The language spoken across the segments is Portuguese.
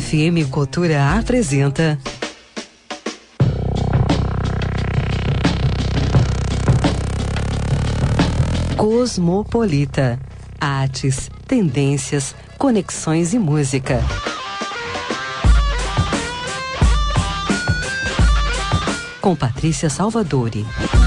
FM Cultura apresenta Cosmopolita. Artes, tendências, conexões e música. Com Patrícia Salvadori.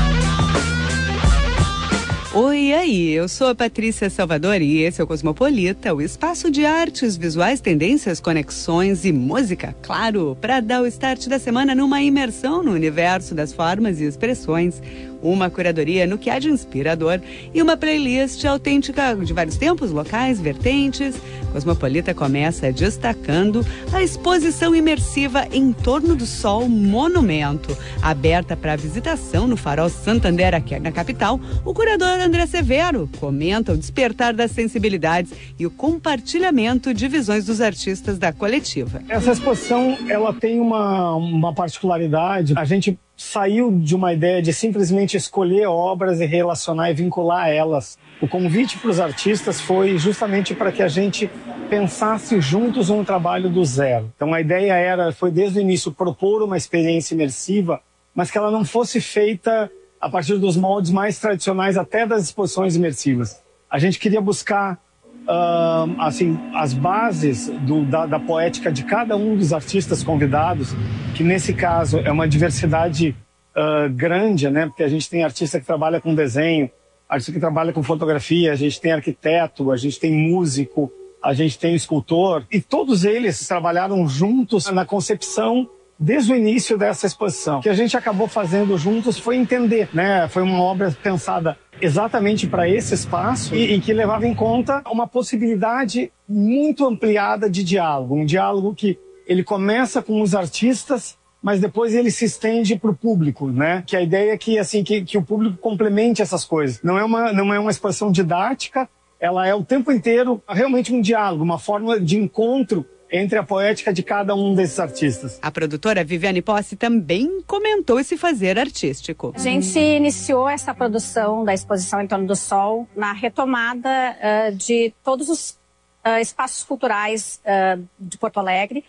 Oi, e aí? Eu sou a Patrícia Salvadori e esse é o Cosmopolita, o espaço de artes, visuais, tendências, conexões e música. Claro, para dar o start da semana numa imersão no universo das formas e expressões, uma curadoria no que há de inspirador e uma playlist autêntica de vários tempos, locais, vertentes. Cosmopolita começa destacando a exposição imersiva Em Torno do Sol Monumento, aberta para visitação no Farol Santander, aqui na capital. O curador André Severo comenta o despertar das sensibilidades e o compartilhamento de visões dos artistas da coletiva. Essa exposição, ela tem uma particularidade. A gente saiu de uma ideia de simplesmente escolher obras e relacionar e vincular elas. O convite para os artistas foi justamente para que a gente pensasse juntos um trabalho do zero. Então a ideia foi desde o início propor uma experiência imersiva, mas que ela não fosse feita a partir dos moldes mais tradicionais até das exposições imersivas. A gente queria buscar as bases da poética de cada um dos artistas convidados, que nesse caso é uma diversidade grande, né? Porque a gente tem artista que trabalha com desenho, artista que trabalha com fotografia, a gente tem arquiteto, a gente tem músico, a gente tem escultor, e todos eles trabalharam juntos na concepção desde o início dessa exposição. O que a gente acabou fazendo juntos foi entender, né? Foi uma obra pensada exatamente para esse espaço e que levava em conta uma possibilidade muito ampliada de diálogo. Um diálogo que ele começa com os artistas, mas depois ele se estende para o público, né? Que a ideia é que o público complemente essas coisas. Não é uma exposição didática, ela é o tempo inteiro realmente um diálogo, uma forma de encontro entre a poética de cada um desses artistas. A produtora Viviane Posse também comentou esse fazer artístico. A gente iniciou essa produção da exposição Em Torno do Sol na retomada de todos os espaços culturais de Porto Alegre,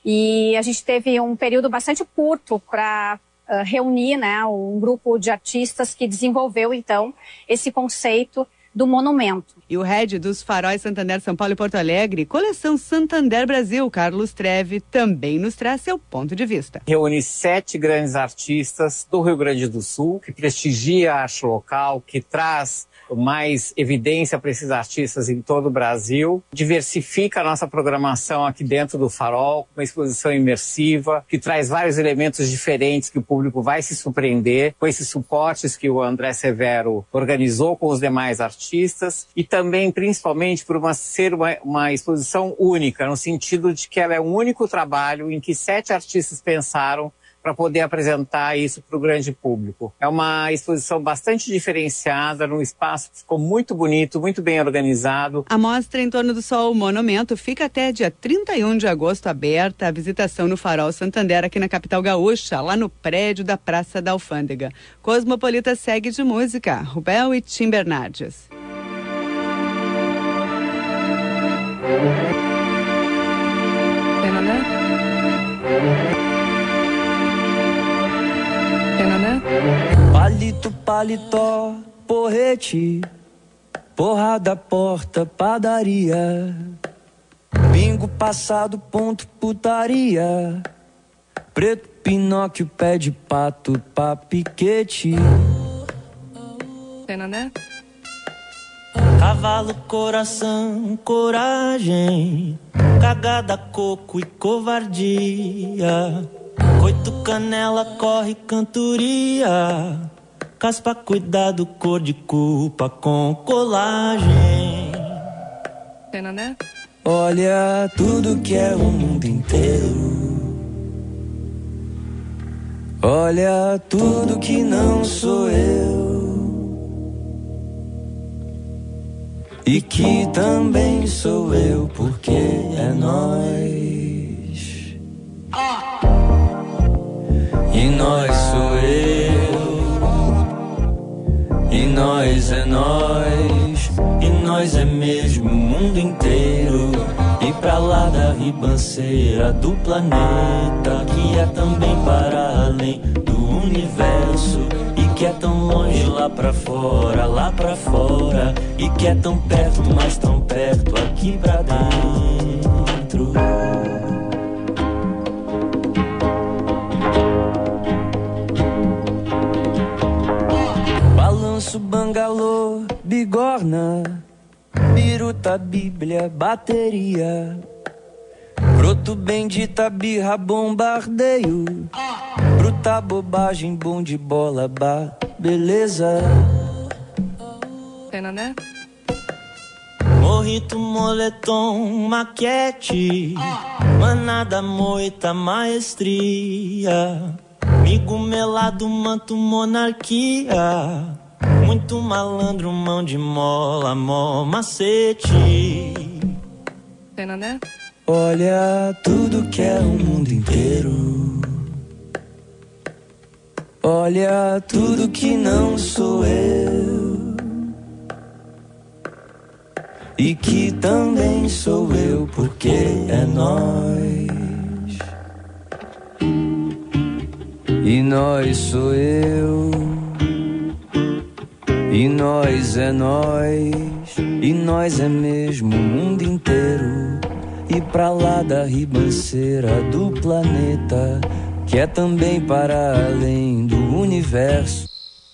e a gente teve um período bastante curto para reunir, né, um grupo de artistas que desenvolveu então esse conceito do monumento. E o head dos Faróis Santander, São Paulo e Porto Alegre, coleção Santander Brasil, Carlos Treve, também nos traz seu ponto de vista. Reúne 7 grandes artistas do Rio Grande do Sul, que prestigia a arte local, que traz mais evidência para esses artistas em todo o Brasil, diversifica a nossa programação aqui dentro do Farol, uma exposição imersiva, que traz vários elementos diferentes que o público vai se surpreender, com esses suportes que o André Severo organizou com os demais artistas, e também, principalmente, por ser uma exposição única, no sentido de que ela é um único trabalho em que 7 artistas pensaram para poder apresentar isso para o grande público. É uma exposição bastante diferenciada, num espaço que ficou muito bonito, muito bem organizado. A mostra Em Torno do Sol Monumento fica até dia 31 de agosto aberta. A visitação no Farol Santander, aqui na capital gaúcha, lá no prédio da Praça da Alfândega. Cosmopolita segue de música. Rubel e Tim Bernardes. Palito, paletó, porrete, porrada, porta, padaria, bingo passado, ponto, putaria, preto, Pinóquio, pé de pato, papiquete, cavalo, coração, coragem, cagada, coco e covardia, coito, canela, corre, cantoria, caspa, cuidado, cor de culpa com colagem. Olha tudo que é o mundo inteiro. Olha tudo que não sou eu. E que também sou eu, porque é nós. E nós sou eu. E nós é nós. E nós é mesmo o mundo inteiro. E pra lá da ribanceira do planeta, que é também para além do universo, e que é tão longe lá pra fora, e que é tão perto, mas tão perto aqui pra dentro. Balanço, bangalô, bigorna, biruta, bíblia, bateria, broto, bendita, birra, bombardeio, bruta, bobagem, bom de bola, beleza. Pena, né? Morrito, moletom, maquete, manada, moita, maestria, migo melado, manto, monarquia, muito malandro, mão de mola, mó macete. Pena, né? Olha tudo que é o mundo inteiro. Olha tudo que não sou eu, e que também sou eu, porque é nós. E nós sou eu, e nós é nós, e nós é mesmo o mundo inteiro. E pra lá da ribanceira do planeta, que é também para além do universo.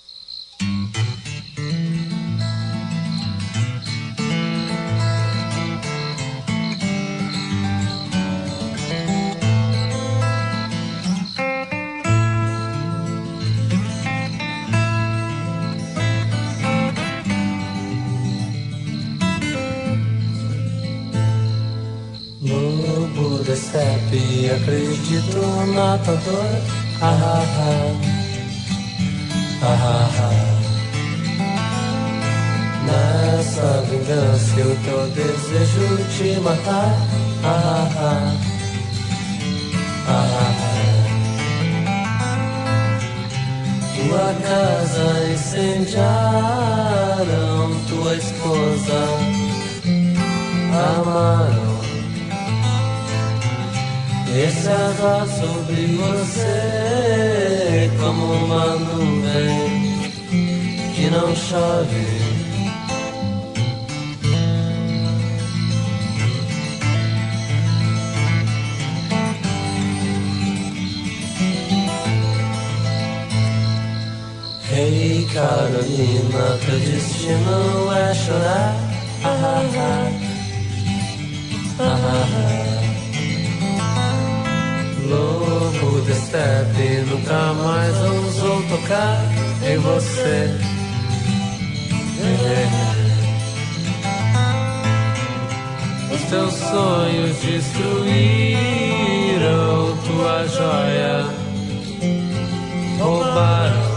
Lobo da steppe, acredito no matador. Ah, ah, ah. Ah, ah, ah. Nessa vingança eu teu desejo te matar. Ah, ah, ah. Ah, ah. Tua casa incendiaram, tua esposa amaram. Esse azar sobre você, como uma nuvem que não chove. Hey Carolina, teu destino é chorar. Ah, ah, ah. Ah, ah, ah. Lobo da steppe nunca mais ousou tocar em você. Os teus sonhos destruíram tua joia, roubaram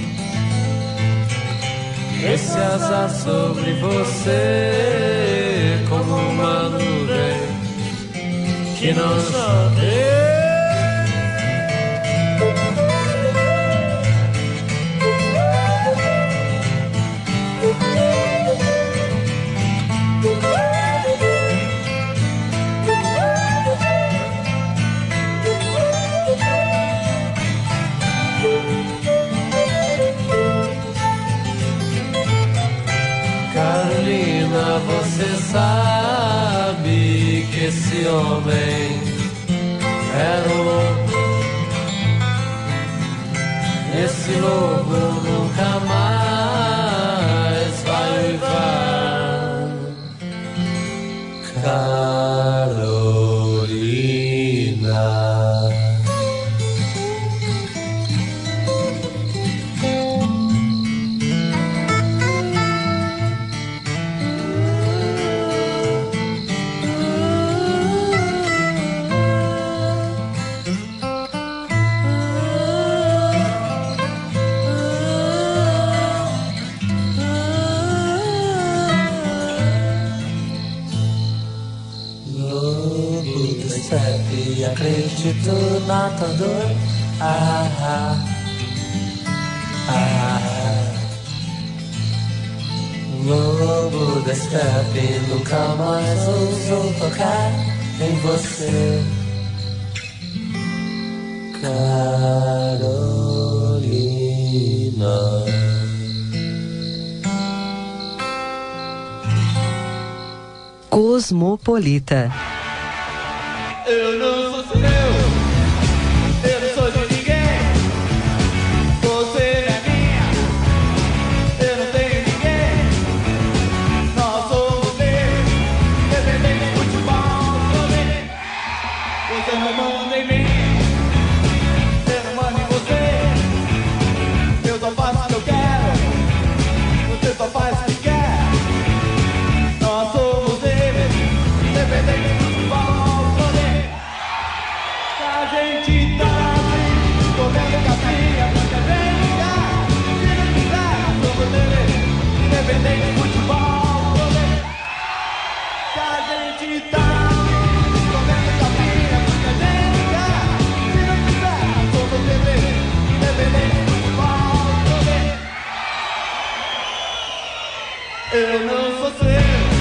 esse azar sobre você, como uma nuvem que não chove. Carolina, você sabe que esse homem era um lobo. Esse lobo nunca mais vai uivar. Carolina. E acredito na tua dor. Ah, ah, ah. Lobo da steppe nunca mais ousou tocar em você, Carolina. Cosmopolita. Eu não sou seu, eu não sou de ninguém. Você não é minha, eu não tenho ninguém. Nós somos deles, dependente de futebol também. Você não manda em mim, eu não mando em você. Eu só faço o que eu quero, você só faz o que quer. Nós somos deles, dependente de futebol. A gente tá comendo capinha, porque vem ligar. Se não quiser, somos deles, independente de futebol. A gente tá comendo capinha, porque vem ligar. Se não quiser, somos deles, independente de futebol. Eu não sou seu.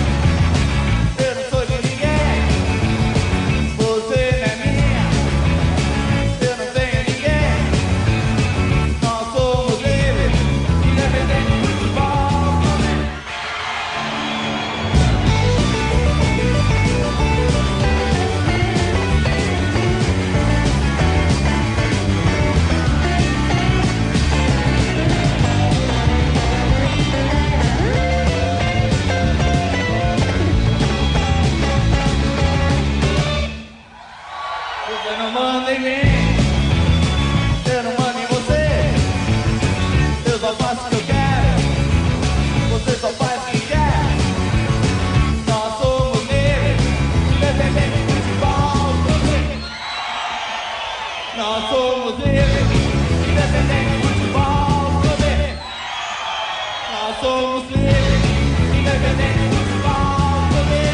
Você não manda em mim, eu não mando em você. Eu só faço o que eu quero, você só faz o que quer. Nós somos livres, independente de futebol também. Nós somos livres, independente de futebol também. Nós somos livres, independente de futebol também.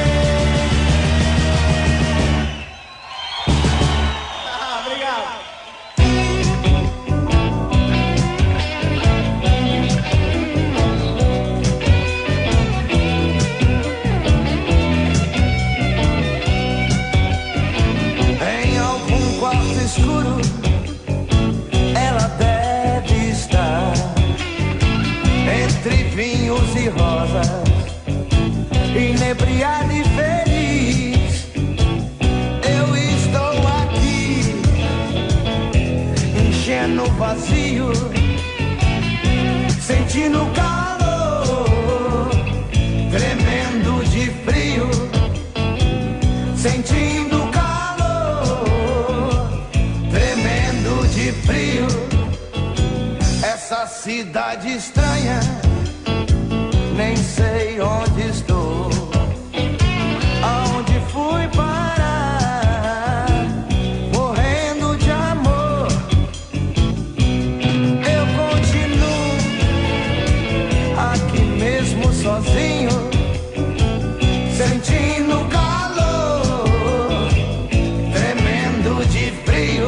Escuro, ela deve estar entre vinhos e rosas, inebriada e feliz. Eu estou aqui, enchendo o vazio, sentindo calor, tremendo de frio, sentindo frio, essa cidade estranha, nem sei onde estou, aonde fui parar, morrendo de amor. Eu continuo aqui mesmo sozinho, sentindo calor, tremendo de frio,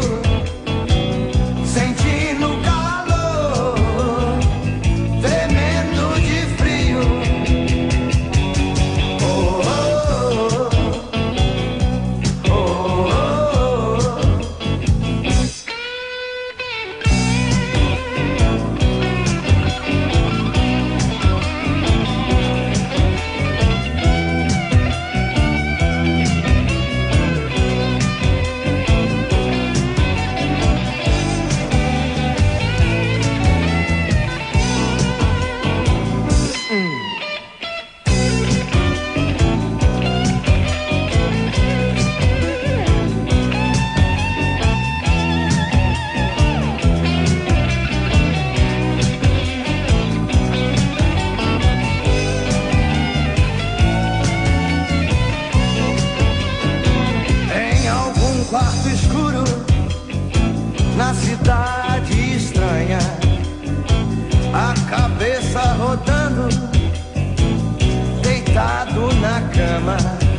cidade estranha, a cabeça rodando, deitado na cama.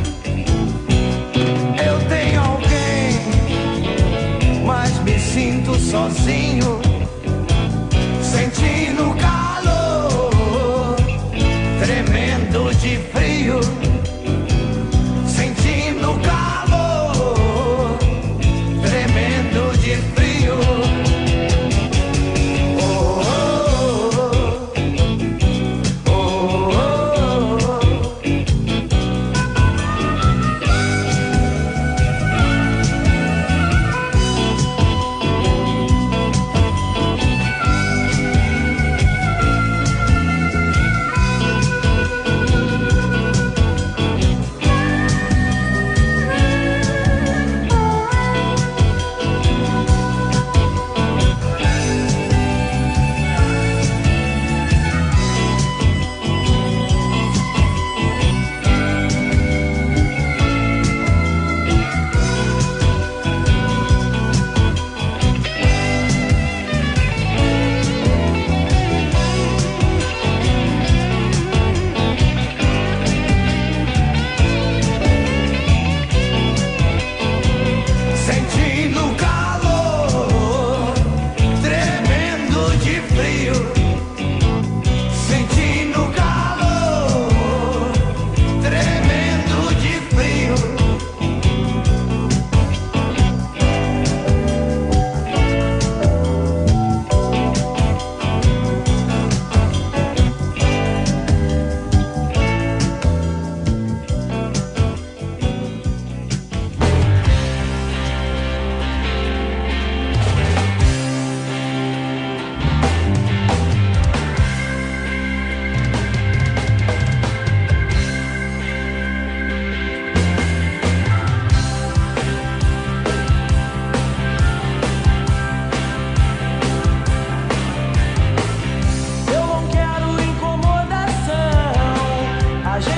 Eu tenho alguém, mas me sinto sozinho, sentindo calor, tremendo de frio, sentindo calor.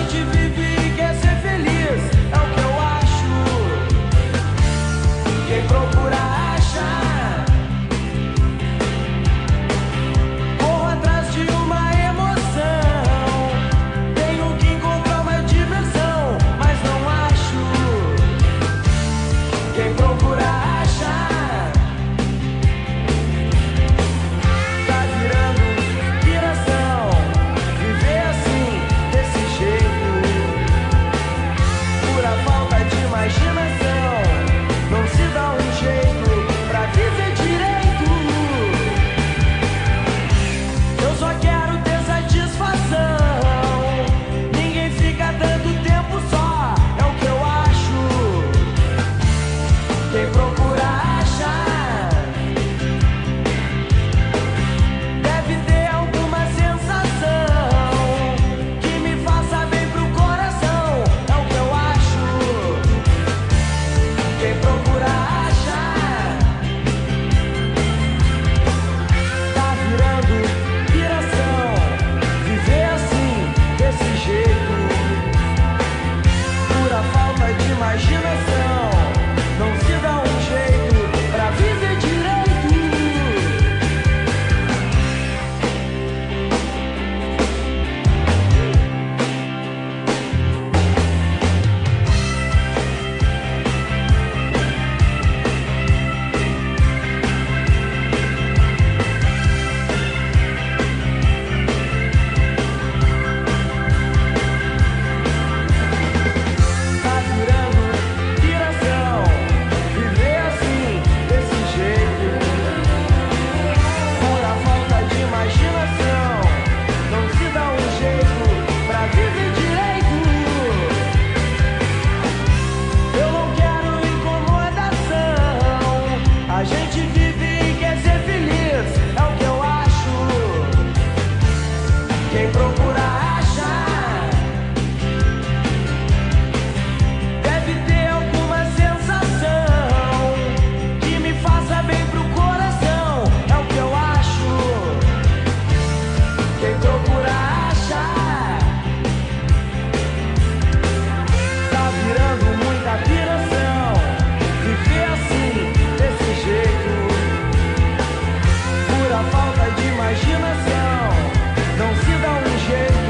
gente vive e quer ser feliz, é o que eu acho. Quem procura acha. Corro atrás de uma emoção, tenho que encontrar uma diversão, mas não acho. Quem procura acha. Tá virando piração, viver assim, desse jeito, pura falta de imaginação. Não se dá um jeito pra viver direito. Eu só quero ter satisfação, ninguém fica tanto tempo só, é o que eu acho. Quem procura acha. Deve ter alguma sensação que me faça bem pro coração, é o que eu acho. Quem procura acha. Tá virando piração, viver assim, desse jeito, pura falta de imaginação. Não se dá um jeito pra viver direito. Tá virando piração, viver assim, desse jeito, pura falta de imaginação. Não se dá um jeito pra viver direito. Eu não quero incomodação, a gente vive e quer ser feliz, é o que eu acho. Quem procura acha. Deve ter alguma sensação que me faça bem pro coração, é o que eu acho. Quem procura acha. Tá virando muita piração, viver assim, desse jeito, pura falta de imaginação. Não se dá um jeito.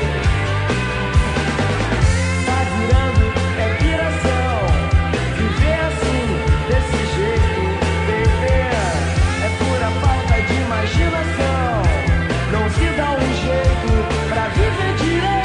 Tá virando piração, viver assim, desse jeito, viver é pura falta de imaginação. Não se dá um jeito pra viver direito.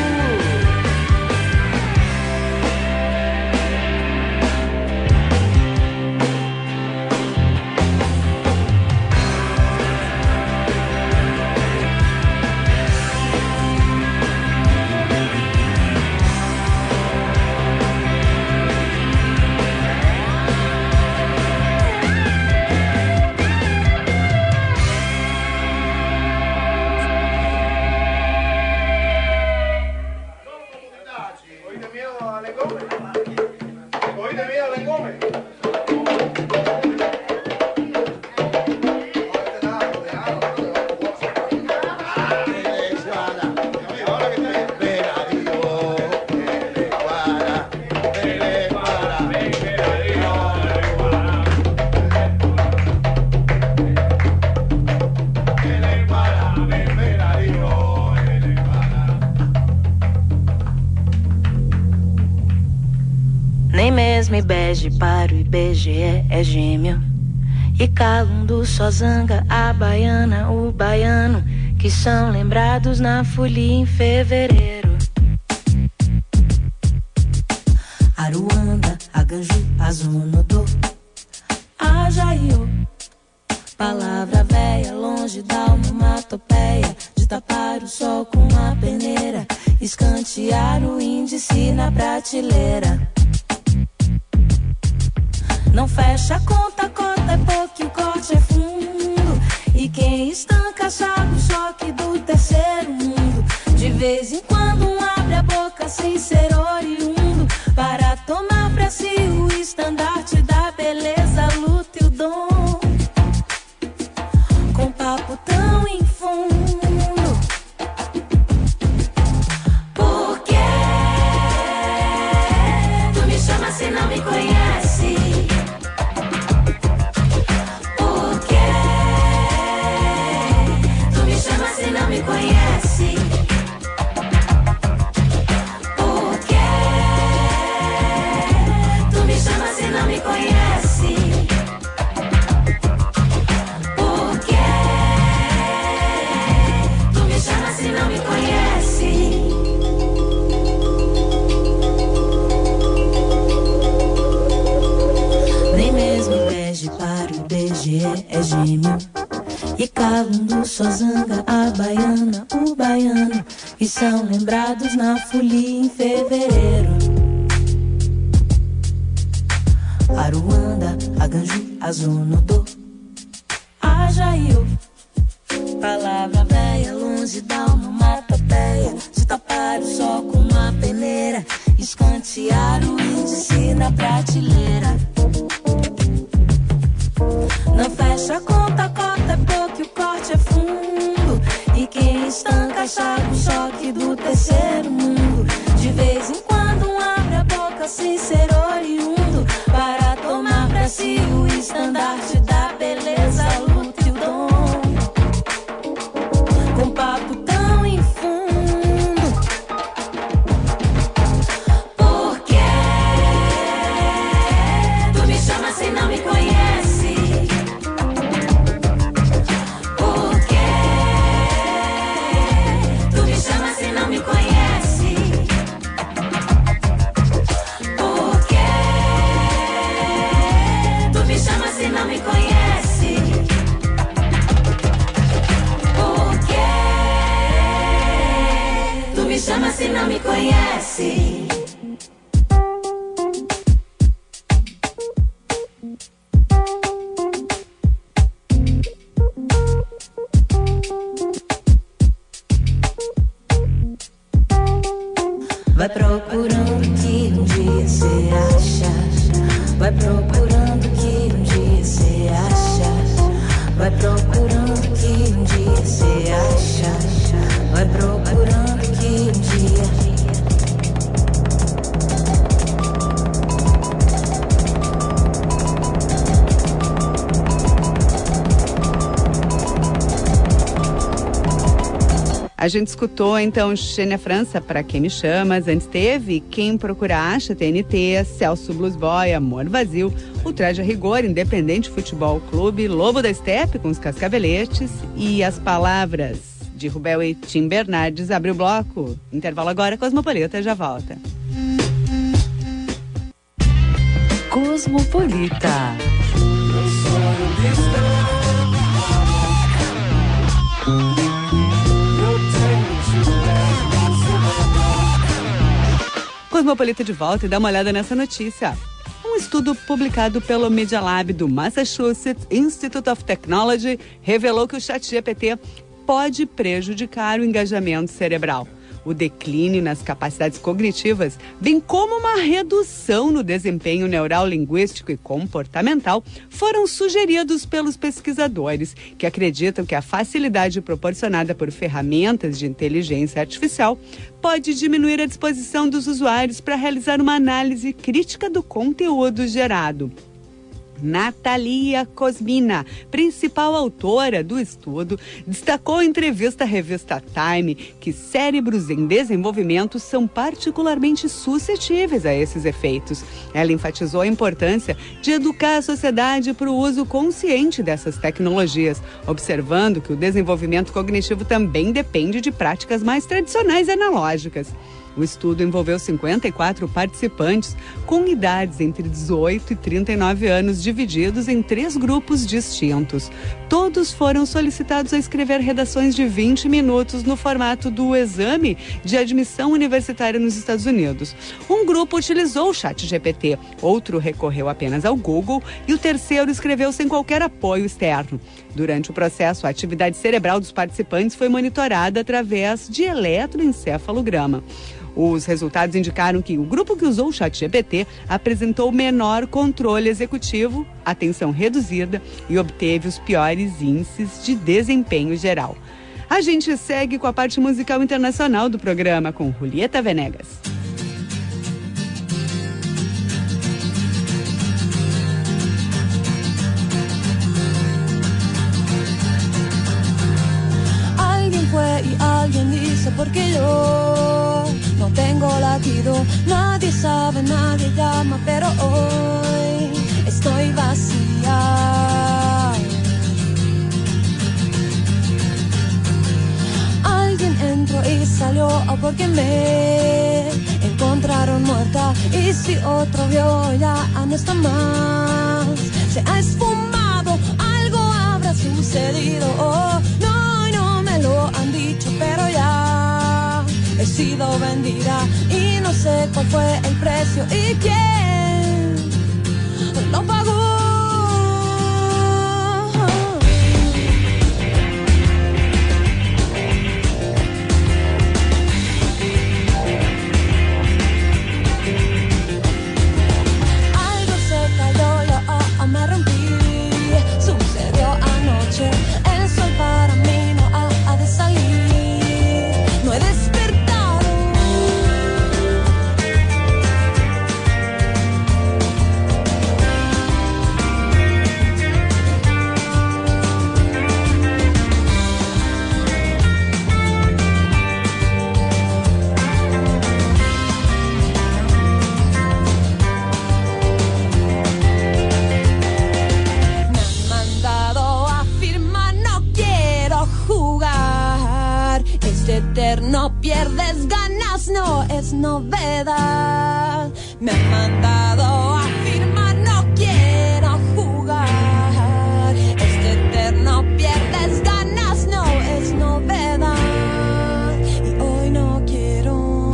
Nem mesmo IBGE para o IBGE é gêmeo. E Calundu só zanga a baiana, o baiano, que são lembrados na folia em fevereiro. Aruanda, Aganju, Azunodô, Ajaiô. Palavra véia, longe da onomatopeia, de tapar o sol com uma peneira, escantear o índice na prateleira. Não fecha a conta, cota é pouco, o corte é fundo. E quem estanca sabe o choque do terceiro mundo. De vez em quando abre a boca sem ser oriundo, para tomar pra si o estandarte da beleza, luta e o dom. Com papo tão em fundo, porque E Calundu só zanga a baiana, o baiano, que são lembrados na folia em fevereiro. Aruanda, Aganju, Azonodô, Ajaiu, palavra véia, longe da onomatopeia, de tapar o sol com uma peneira, escantear o índice na prateleira. Não fecha a conta, cota é pouco, o corte é fundo. E quem estanca sabe o choque do terceiro mundo. De vez em quando abre a boca sem ser oriundo, para tomar pra si o estandarte da beleza, luta e o dom. Com papo tão infundo. Por que tu me chama se não me conhece? Chama se não me conhece. Vai procurando que um dia cê acha. Vai procurando que um dia cê acha. Vai procurando que um dia cê acha. Vai procurando que um dia. A gente escutou então Xênia França, Pra Quem Me Chamas. Antes teve Quem Procura Acha, TNT, Celso Blues Boy, Amor Vazio, o Traje a Rigor, Independente Futebol Clube, Lobo da Estepe com os Cascaveletes e As Palavras de Rubel e Tim Bernardes. Abre o bloco. Intervalo agora, Cosmopolita já volta. Cosmopolita. Cosmopolita de volta e dá uma olhada nessa notícia. Um estudo publicado pelo Media Lab do Massachusetts Institute of Technology revelou que o ChatGPT pode prejudicar o engajamento cerebral, o declínio nas capacidades cognitivas, bem como uma redução no desempenho neural, linguístico e comportamental, foram sugeridos pelos pesquisadores, que acreditam que a facilidade proporcionada por ferramentas de inteligência artificial pode diminuir a disposição dos usuários para realizar uma análise crítica do conteúdo gerado. Natalia Kosmina, principal autora do estudo, destacou em entrevista à revista Time que cérebros em desenvolvimento são particularmente suscetíveis a esses efeitos. Ela enfatizou a importância de educar a sociedade para o uso consciente dessas tecnologias, observando que o desenvolvimento cognitivo também depende de práticas mais tradicionais e analógicas. O estudo envolveu 54 participantes com idades entre 18 e 39 anos, divididos em 3 grupos distintos. Todos foram solicitados a escrever redações de 20 minutos no formato do exame de admissão universitária nos Estados Unidos. Um grupo utilizou o ChatGPT, outro recorreu apenas ao Google e o terceiro escreveu sem qualquer apoio externo. Durante o processo, a atividade cerebral dos participantes foi monitorada através de eletroencefalograma. Os resultados indicaram que o grupo que usou o ChatGPT apresentou menor controle executivo, atenção reduzida e obteve os piores índices de desempenho geral. A gente segue com a parte musical internacional do programa com Julieta Venegas. Alguien fue y alguien dice porque yo no tengo latido, nadie sabe, nadie llama, pero hoy estoy vacía. Alguien entró y salió porque me encontraron muerta. Y si otro vio ya no está más, se ha esfumado, algo habrá sucedido. sucedido. Oh, no, y no me lo han dicho, pero ya he sido vendida y no sé cuál fue el precio y quién lo pagó. Me rompí, sucedió anoche. El sol para mí no ha de salir. No he despertado. No pierdes ganas, no es novedad. Me han mandado a firmar, no quiero jugar. Este eterno pierdes ganas, no es novedad. Y hoy no quiero.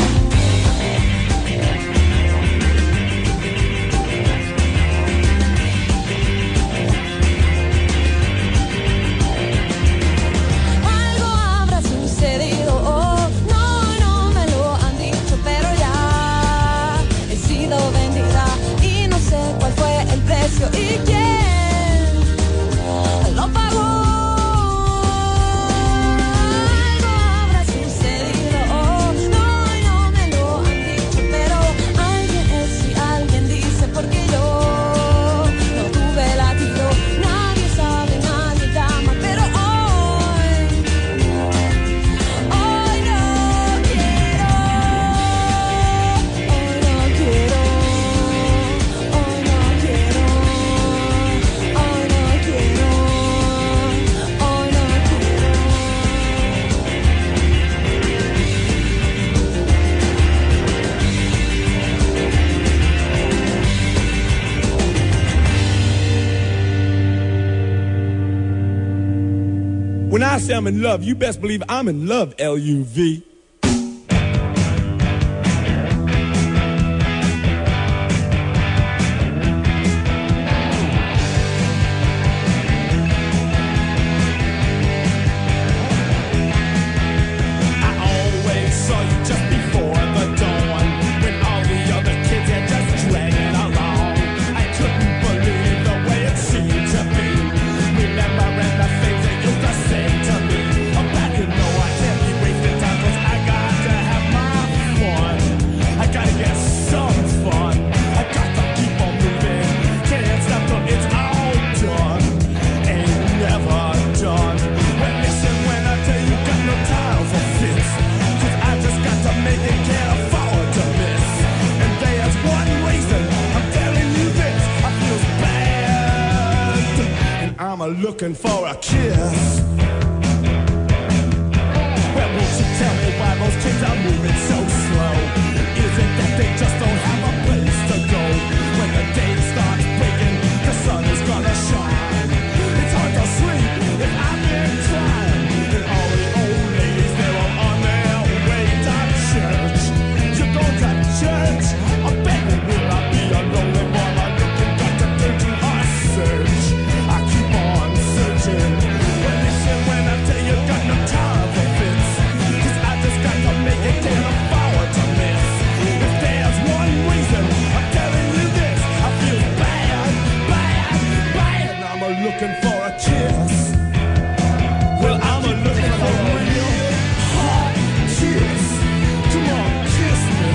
Algo habrá sucedido. Vendida y no sé cuál fue el precio y quién lo pagó. Algo habrá sucedido, oh, no, y no me lo han dicho, pero alguien es y alguien dice porque yo no tuve latido. Nadie sabe, nadie llama, pero hoy no quiero. When I say I'm in love, you best believe I'm in love, L-U-V. Looking for a kiss. Well, won't you tell me why those kids are moving so slow? Is it that they just don't have a place to go? When the day starts breaking, the sun is gonna shine. It's hard to sleep if I've been trying. And all the old ladies, they're all on their way to church. You go to church? I'm begging, will I be a lonely boy? I'm looking back to thinking I search. I keep on searching. Well, listen when I tell you, got no time for fits. 'Cause I just got to make it, can't afford to miss. If there's one reason, I'm telling you this, I feel bad, bad, bad. And I'm looking for a kiss. Well, I'm looking for a real hot kiss. Come on, kiss me.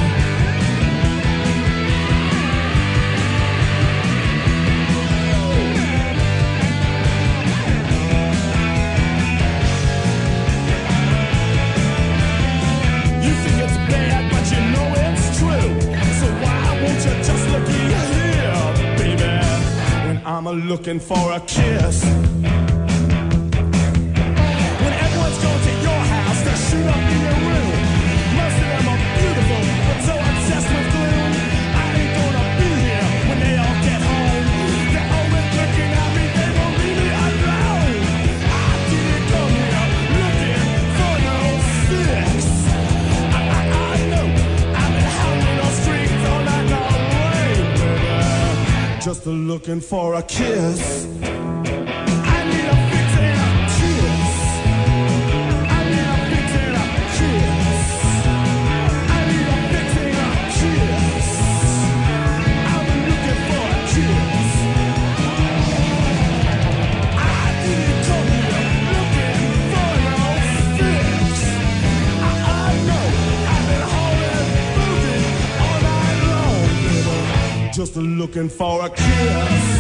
You think it's bad, but you know it's true. So why won't you just look here, baby? When I'm looking for a kiss. When everyone's going to your house to shoot up in your room. Most of them are beautiful, but so obsessed with gloom. I ain't gonna be here when they all get home. They're always looking at me, they won't leave me alone. I just looking for a kiss. I need a fix and a kiss. I need a fix and a kiss. I need a fix and a kiss. I'm looking for a kiss. I didn't tell you I'm looking for no fix. I know I've been holding moving all night long, baby. Just looking for a kiss.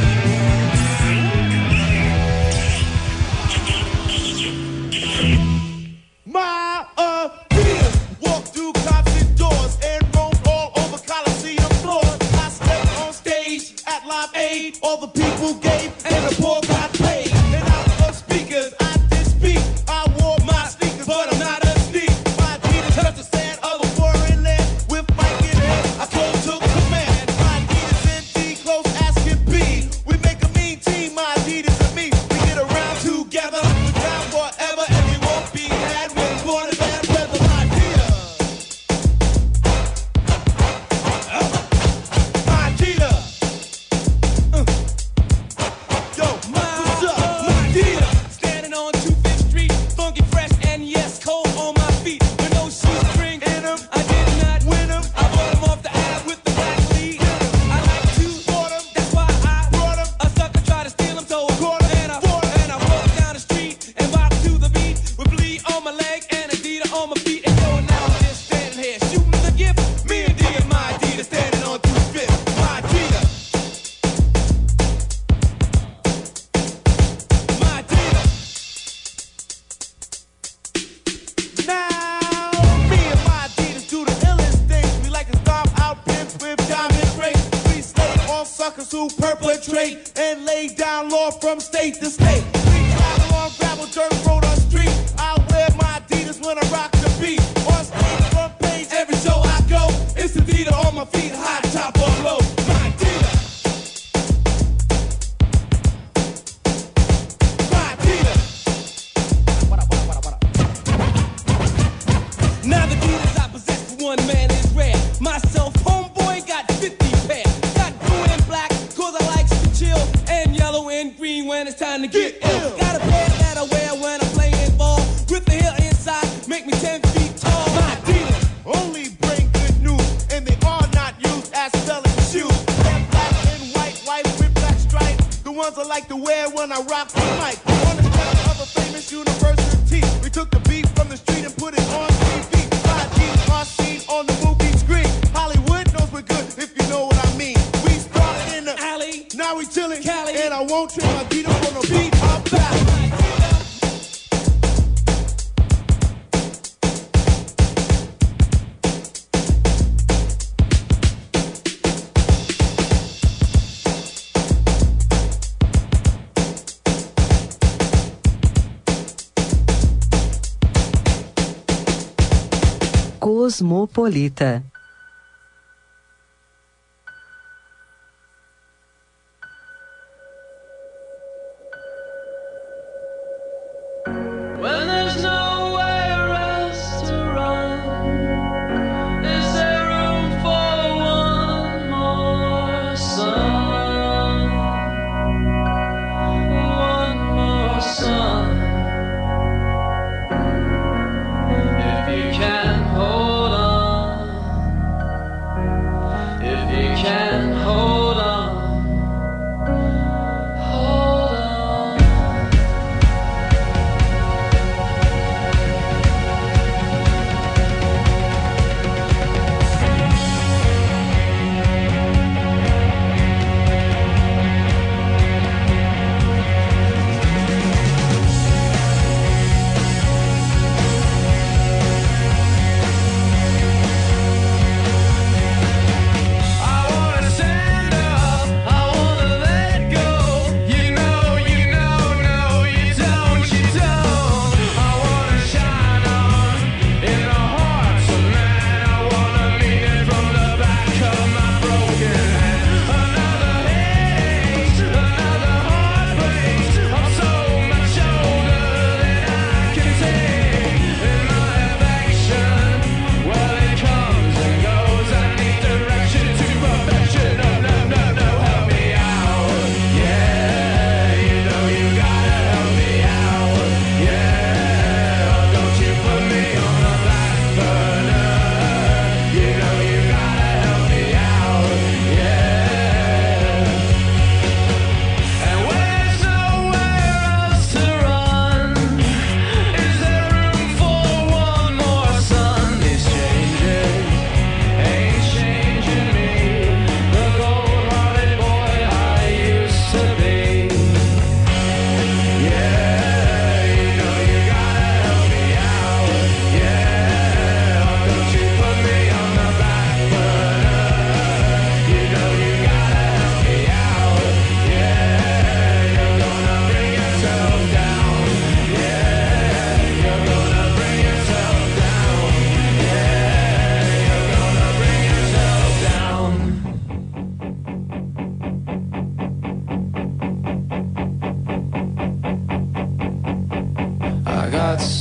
My Adidas walk through concert doors and roam all over Coliseum floors. I stepped on stage at Live Aid. All the people gave and the poor got paid. And out of speakers, I did speak. I wore my sneakers, but I'm not a sneak. My Adidas touched the sand of a foreign land. With Mike in hand, I close took command. My Adidas ND, close as can be. We make a mean team, my Adidas and me. We get around together, we're down forever, and we won't be had when it's born in bad weather. My Adidas. My Adidas. Yo, what's up? My Adidas. Standing on 25th Street, funky, fresh, and yes, cold on my feet. With no shoestring in them, I did not win them. I bought them off the ad with the black lead. I like to bought them, that's why I brought them. A sucker tried to steal them, so I caught them. And I walked down the street and bopped to the beat with bleed on my leg and Adidas on my feet. And yo, now I'm just standing here shooting the gift. Me and D and my Adidas standing on 25th. My Adidas. My Adidas. Now, me and my Adidas do the illest things. We like to stomp out pimps with diamond rings. We slay all suckers who perpetrate and lay down law from state to state. We travel on gravel, dirt road, or street. I wear my Adidas when I rock the beat. On stage, front page, every show I go. It's Adidas on my feet, high top or low. My Adidas. My Adidas. Now the Adidas I possess for one man is rare. Myself, homeboy, got 50 pair. Got blue and black, cause I like to chill. And yellow and green when it's time to get ill. Got a pair that I wear when I'm playing ball. With the heel inside, make me 10 feet tall. My Adidas only bring good news, and they are not used as selling shoes. They're black and white with black stripes. The ones I like to wear when I rock the mic. On the cover of a famous university, we took the beat from the street and put it on TV. My Adidas are seen on the movie screen. Hollywood knows we're good, if you know what I mean. We started in the alley, now we chillin' Cali, and I won't trade my Adidas for no beat or battle. Cosmopolita. When there's nowhere else to run, is there room for one more sun? One more sun. If you can hold on,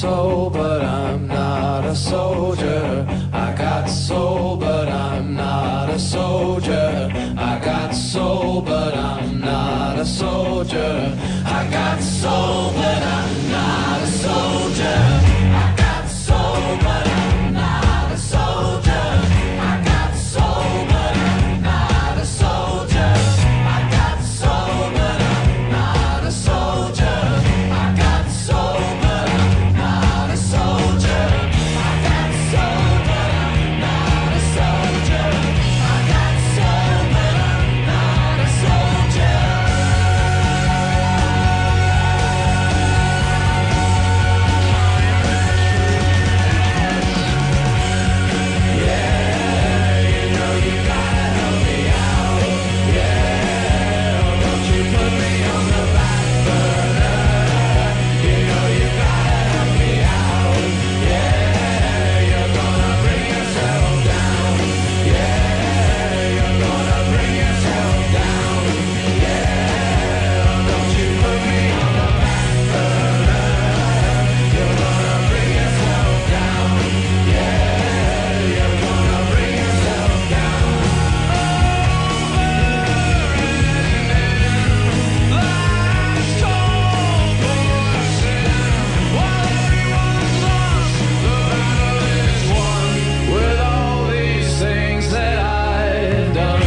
soul, but I'm not a soldier. I got soul, but I'm not a soldier. I got soul, but I'm not a soldier. I got soul, but I'm not a soldier. I got soul, but I'm not a soldier. I got soul, but I'm not a soldier. I got soul, but I'm not a soldier. I got soul, but I'm not a soldier. I got soul, but I'm not a soldier. I got soul, but I'm not a soldier. With all these things that I've done,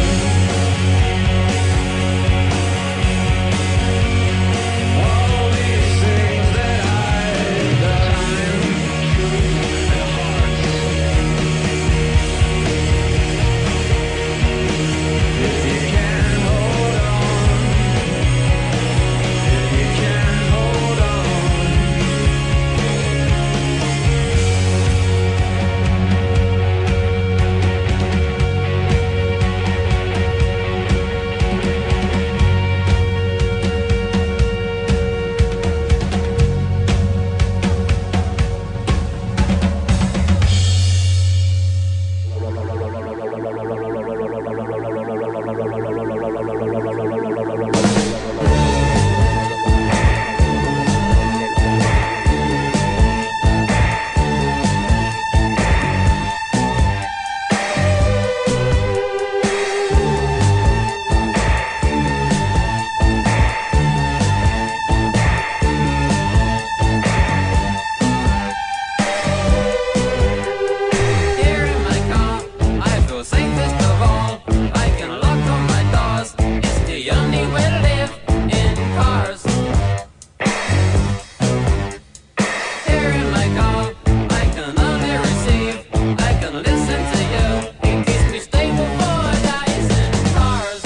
all these things that I've done. If you can hold on, if you can hold on. Here in my car, I feel safest of all. I can lock all my doors. It's the only way to live in cars. Here in my car, I can only receive. I can listen to you. It keeps me stable for days in cars.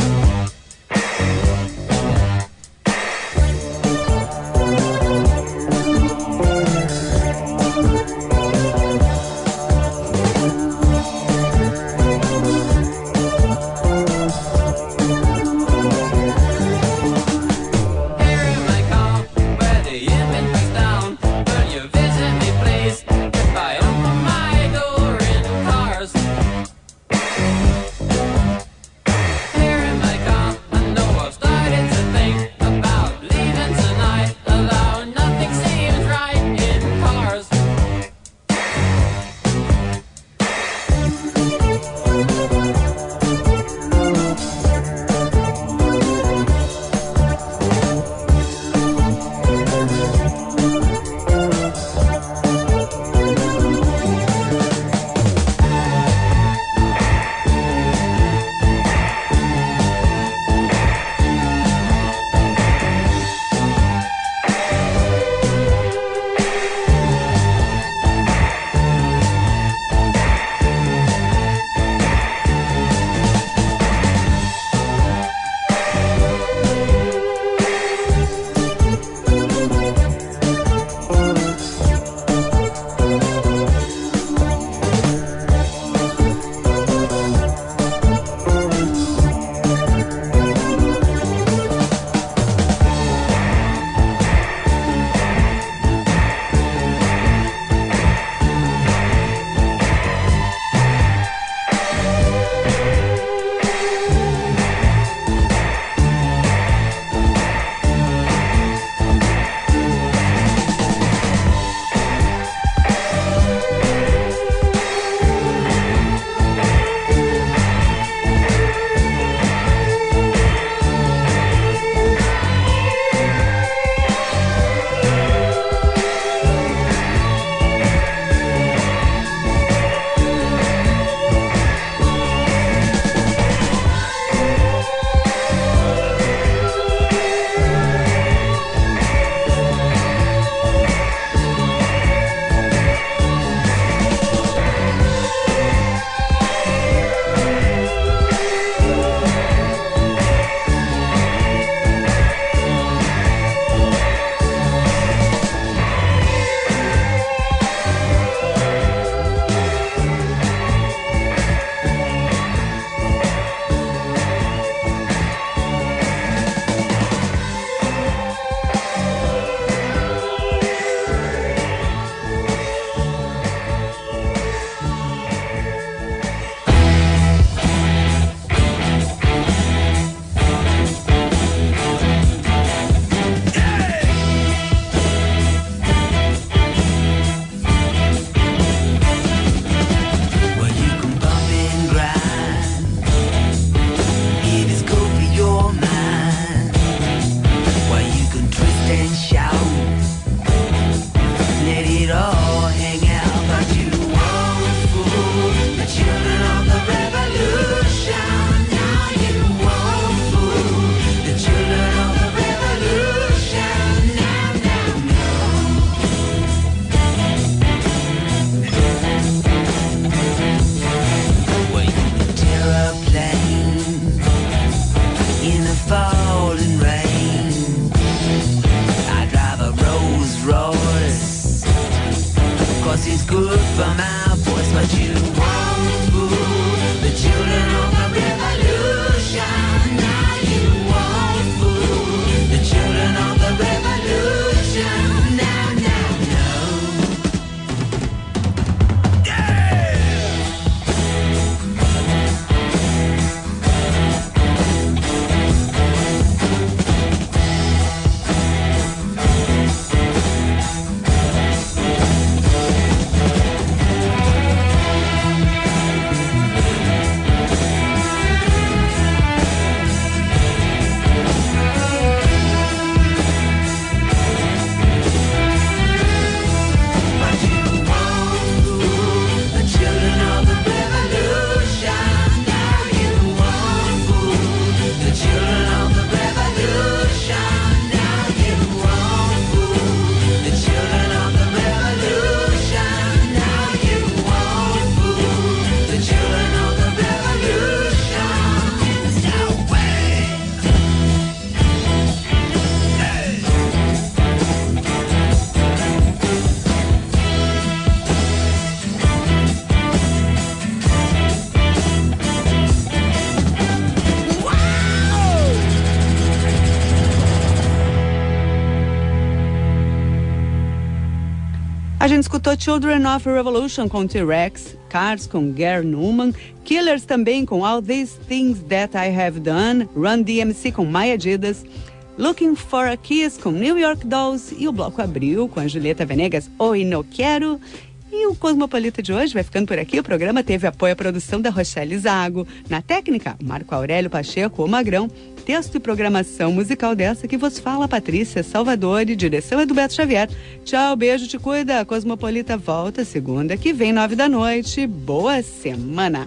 A gente escutou Children of Revolution com T-Rex, Cars com Gary Numan, Killers também com All These Things That I Have Done, Run DMC com My Adidas, Looking for a Kiss com New York Dolls e o bloco abriu com a Julieta Venegas, Oi No Quero. E o Cosmopolita de hoje vai ficando por aqui. O programa teve apoio à produção da Rochelle Zago. Na técnica, Marco Aurélio Pacheco, o Magrão. Texto e programação musical dessa que vos fala, Patrícia Salvadori. Direção é do Beto Xavier. Tchau, beijo, te cuida. A Cosmopolita volta segunda que vem, 9h. Boa semana.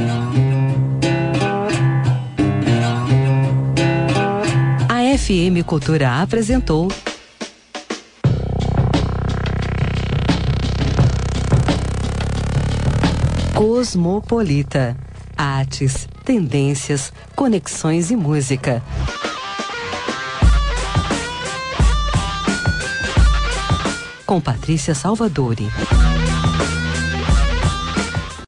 A FM Cultura apresentou Cosmopolita. Artes, tendências, conexões e música. Com Patrícia Salvadori.